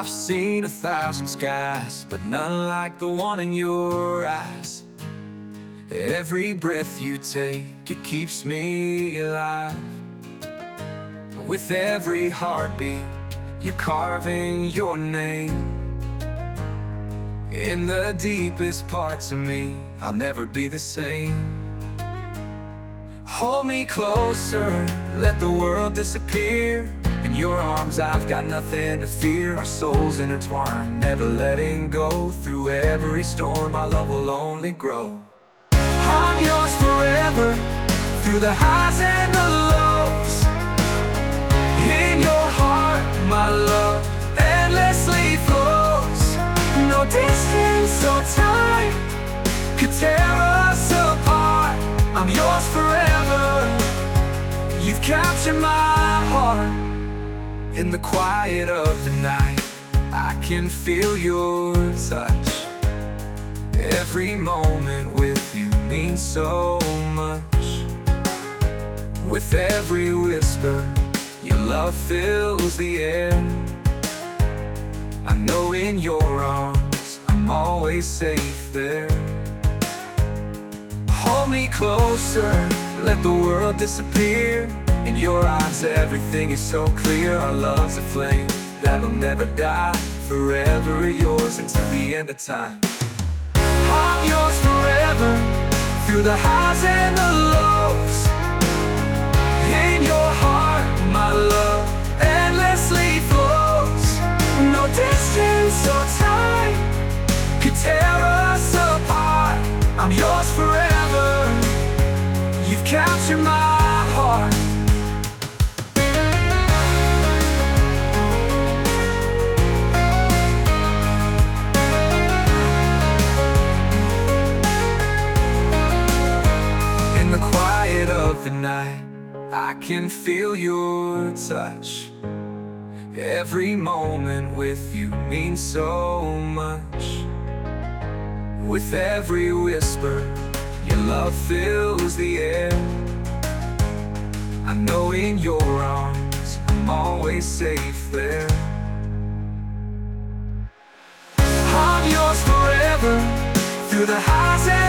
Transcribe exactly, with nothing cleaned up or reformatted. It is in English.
I've seen a thousand skies, but none like the one in your eyes. Every breath you take, it keeps me alive. With every heartbeat, you're carving your name in the deepest parts of me. I'll never be the same. Hold me closer, let the world disappear. In your arms I've got nothing to fear. Our souls intertwined, never letting go. Through every storm our love will only grow. I'm yours forever, through the highs and the lows. In your heart my love endlessly flows. No distance or time could tear us apart. I'm yours forever, you've captured my heart. In the quiet of the night, I can feel your touch. Every moment with you means so much. With every whisper, your love fills the air. I know in your arms, I'm always safe there. Hold me closer, let the world disappear. In your eyes everything is so clear. Our love's a flame that'll never die. Forever yours until the end of time. I'm yours forever, through the highs and the lows. In your heart my love endlessly flows. No distance or time could tear us apart. I'm yours forever, you've captured my heart. In the quiet of the night, I can feel your touch. Every moment with you means so much. With every whisper, your love fills the air. I know in your arms, I'm always safe there. I'm yours forever, through the highs and